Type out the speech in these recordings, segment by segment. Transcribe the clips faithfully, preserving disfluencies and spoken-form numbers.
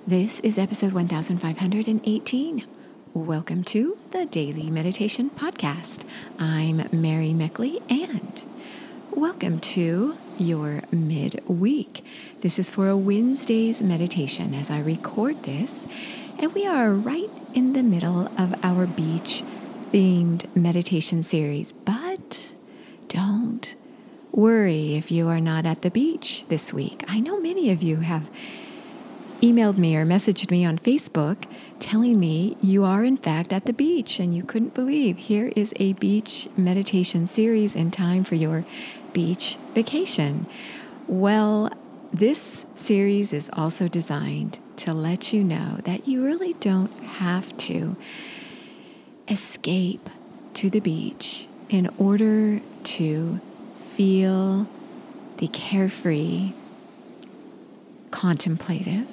This is episode one thousand five hundred eighteen. Welcome to the Daily Meditation Podcast. I'm Mary Meckley, and welcome to your midweek. This is for a Wednesday's meditation as I record this, and we are right in the middle of our beach-themed meditation series. But don't worry if you are not at the beach this week. I know many of you have emailed me or messaged me on Facebook telling me you are in fact at the beach and you couldn't believe here is a beach meditation series in time for your beach vacation. Well, this series is also designed to let you know that you really don't have to escape to the beach in order to feel the carefree, contemplative,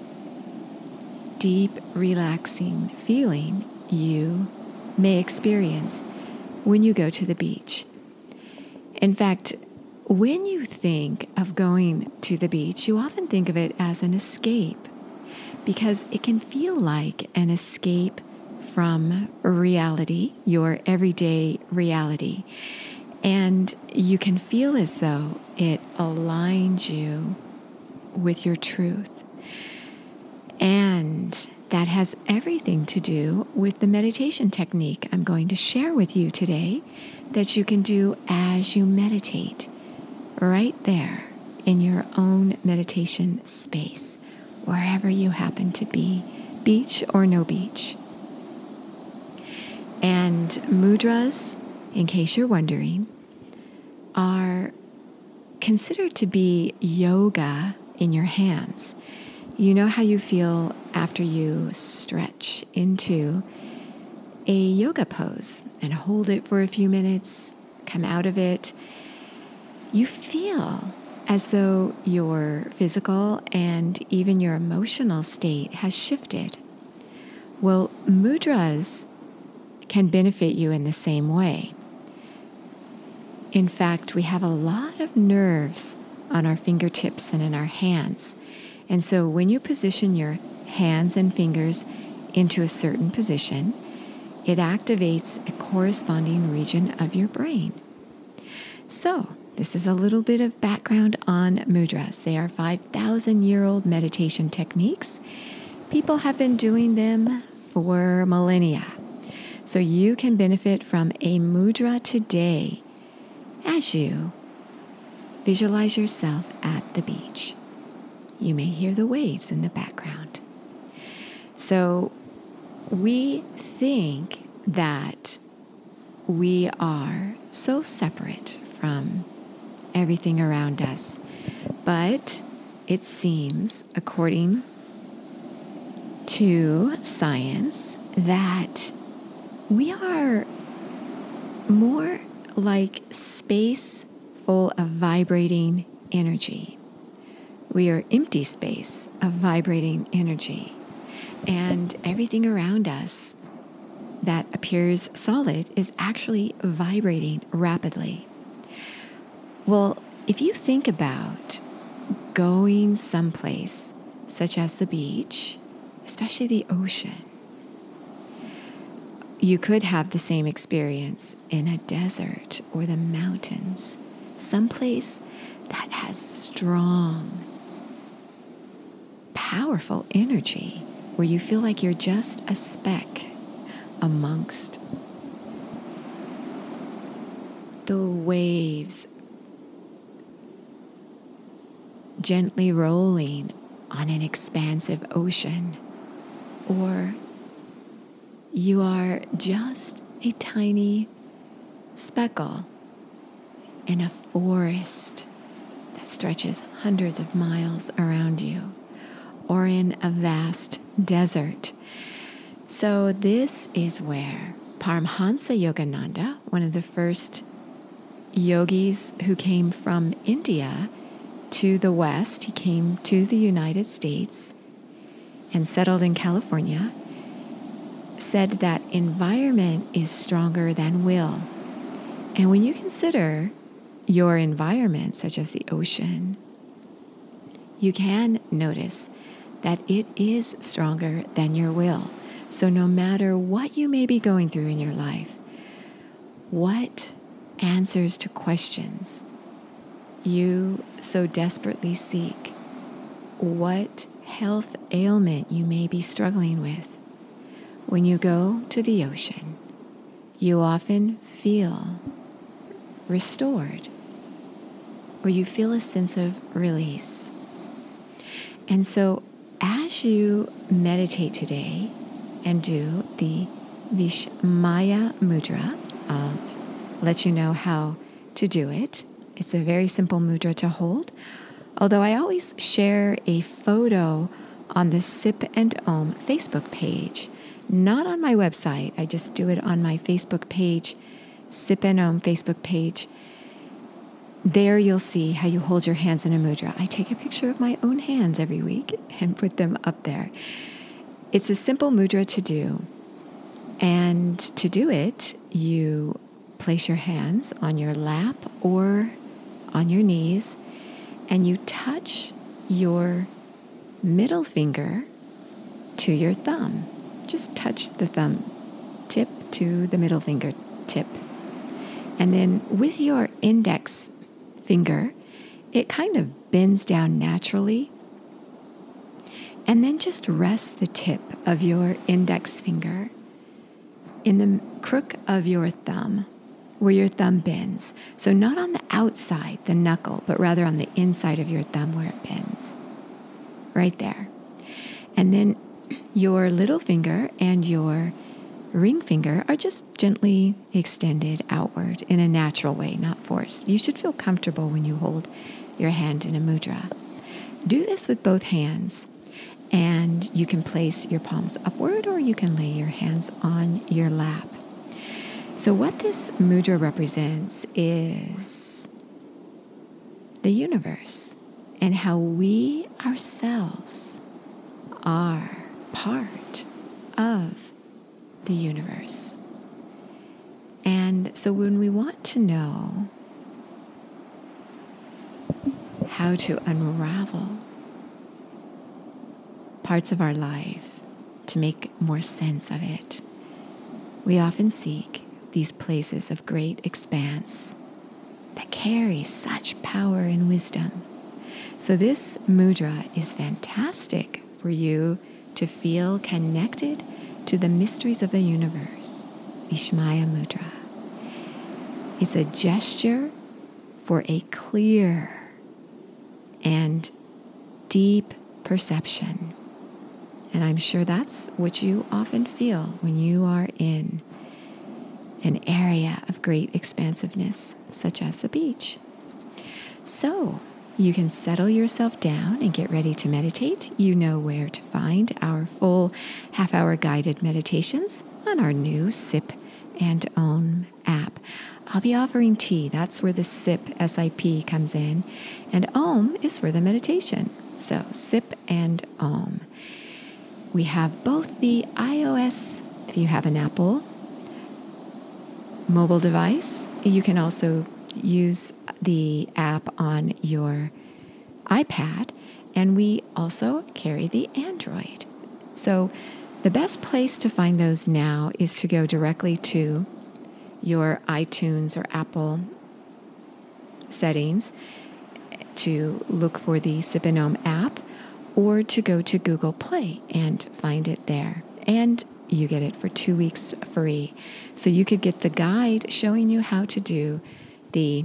deep, relaxing feeling you may experience when you go to the beach. In fact, when you think of going to the beach, you often think of it as an escape because it can feel like an escape from reality, your everyday reality. And you can feel as though it aligns you with your truth. And that has everything to do with the meditation technique I'm going to share with you today that you can do as you meditate right there in your own meditation space, wherever you happen to be, beach or no beach. And mudras, in case you're wondering, are considered to be yoga in your hands. You know how you feel after you stretch into a yoga pose and hold it for a few minutes, come out of it. You feel as though your physical and even your emotional state has shifted. Well, mudras can benefit you in the same way. In fact, we have a lot of nerves on our fingertips and in our hands. And so when you position your hands and fingers into a certain position, it activates a corresponding region of your brain. So this is a little bit of background on mudras. They are five thousand year old meditation techniques. People have been doing them for millennia. So you can benefit from a mudra today as you visualize yourself at the beach. You may hear the waves in the background. So we think that we are so separate from everything around us, but it seems, according to science, that we are more like space full of vibrating energy. We are empty space of vibrating energy, and everything around us that appears solid is actually vibrating rapidly. Well, if you think about going someplace such as the beach, especially the ocean, you could have the same experience in a desert or the mountains, someplace that has strong, powerful energy where you feel like you're just a speck amongst the waves gently rolling on an expansive ocean, or you are just a tiny speckle in a forest that stretches hundreds of miles around you, or in a vast desert. So this is where Paramhansa Yogananda, one of the first yogis who came from India to the West, he came to the United States and settled in California, said that environment is stronger than will. And when you consider your environment, such as the ocean, you can notice that it is stronger than your will. So no matter what you may be going through in your life, what answers to questions you so desperately seek, what health ailment you may be struggling with, when you go to the ocean, you often feel restored, or you feel a sense of release. And so as you meditate today and do the Vishmaya Mudra, I'll let you know how to do it. It's a very simple mudra to hold, although I always share a photo on the Sip and Om Facebook page, not on my website. I just do it on my Facebook page, Sip and Om Facebook page. There you'll see how you hold your hands in a mudra. I take a picture of my own hands every week and put them up there. It's a simple mudra to do. And to do it, you place your hands on your lap or on your knees, and you touch your middle finger to your thumb. Just touch the thumb tip to the middle finger tip. And then with your index finger, it kind of bends down naturally. And then just rest the tip of your index finger in the crook of your thumb, where your thumb bends. So not on the outside, the knuckle, but rather on the inside of your thumb where it bends. Right there. And then your little finger and your ring finger are just gently extended outward in a natural way, not forced. You should feel comfortable when you hold your hand in a mudra. Do this with both hands, and you can place your palms upward or you can lay your hands on your lap. So what this mudra represents is the universe and how we ourselves are part of the universe. And so when we want to know how to unravel parts of our life to make more sense of it, we often seek these places of great expanse that carry such power and wisdom. So this mudra is fantastic for you to feel connected to the mysteries of the universe, Vishmaya Mudra. It's a gesture for a clear and deep perception. And I'm sure that's what you often feel when you are in an area of great expansiveness, such as the beach. So you can settle yourself down and get ready to meditate. You know where to find our full half-hour guided meditations on our new Sip and Om app. I'll be offering tea. That's where the Sip, S I P, comes in. And Om is for the meditation. So Sip and Om. We have both the iOS, if you have an Apple mobile device. You can also use the app on your iPad, and we also carry the Android. So the best place to find those now is to go directly to your iTunes or Apple settings to look for the Sip and Om app, or to go to Google Play and find it there. And you get it for two weeks free. So you could get the guide showing you how to do the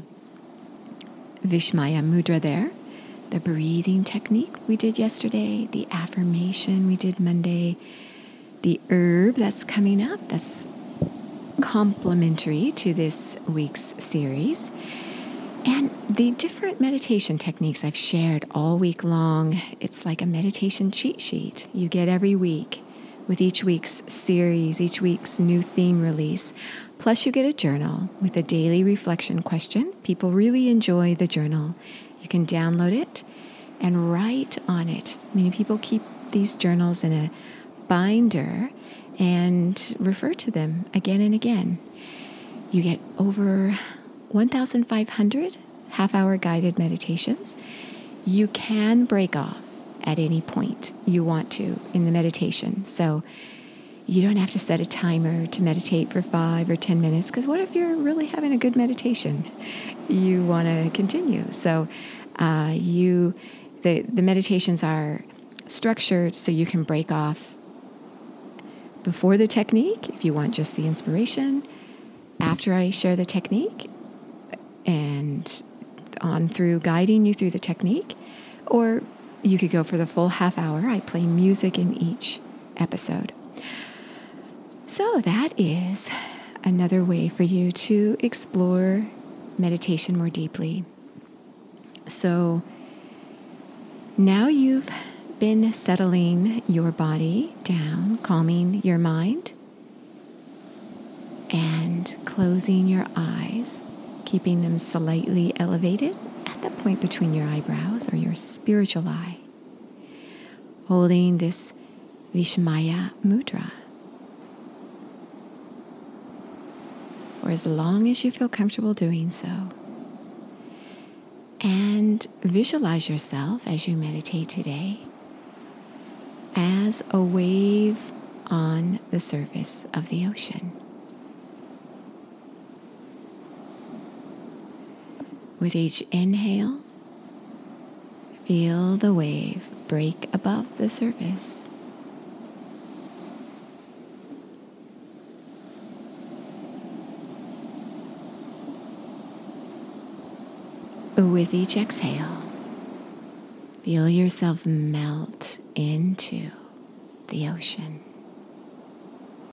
Vishmaya Mudra there, the breathing technique we did yesterday, the affirmation we did Monday, the herb that's coming up, that's complementary to this week's series, and the different meditation techniques I've shared all week long. It's like a meditation cheat sheet you get every week with each week's series, each week's new theme release. Plus you get a journal with a daily reflection question. People really enjoy the journal. You can download it and write on it. Many people keep these journals in a binder and refer to them again and again. You get over one thousand five hundred half-hour guided meditations. You can break off at any point you want to in the meditation. So you don't have to set a timer to meditate for five or ten minutes, because what if you're really having a good meditation? You want to continue. So uh, you, the, the meditations are structured so you can break off before the technique if you want just the inspiration, after I share the technique, and on through guiding you through the technique. Or you could go for the full half hour. I play music in each episode. So that is another way for you to explore meditation more deeply. So now you've been settling your body down, calming your mind, and closing your eyes, keeping them slightly elevated at the point between your eyebrows or your spiritual eye, holding this Vishmaya Mudra for as long as you feel comfortable doing so. And visualize yourself as you meditate today as a wave on the surface of the ocean. With each inhale, feel the wave break above the surface. With each exhale, feel yourself melt into the ocean.